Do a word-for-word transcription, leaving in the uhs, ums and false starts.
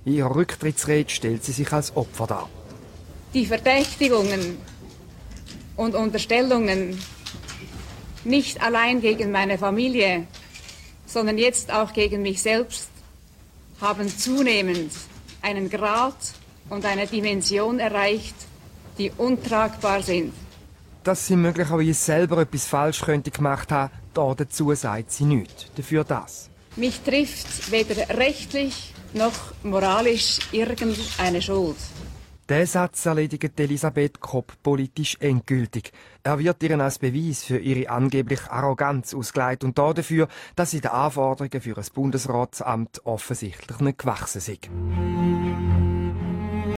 In ihrer Rücktrittsrede stellt sie sich als Opfer dar. Die Verdächtigungen und Unterstellungen nicht allein gegen meine Familie, sondern jetzt auch gegen mich selbst, haben zunehmend einen Grad und eine Dimension erreicht, die untragbar sind. Dass sie möglicherweise selber etwas falsch könnte gemacht haben, da dazu sagt sie nichts. Dafür das. Mich trifft weder rechtlich noch moralisch irgendeine Schuld. Der Satz erledigt Elisabeth Kopp politisch endgültig. Er wird ihr als Beweis für ihre angebliche Arroganz ausgelegt und dafür, dass sie den Anforderungen für ein Bundesratsamt offensichtlich nicht gewachsen sind.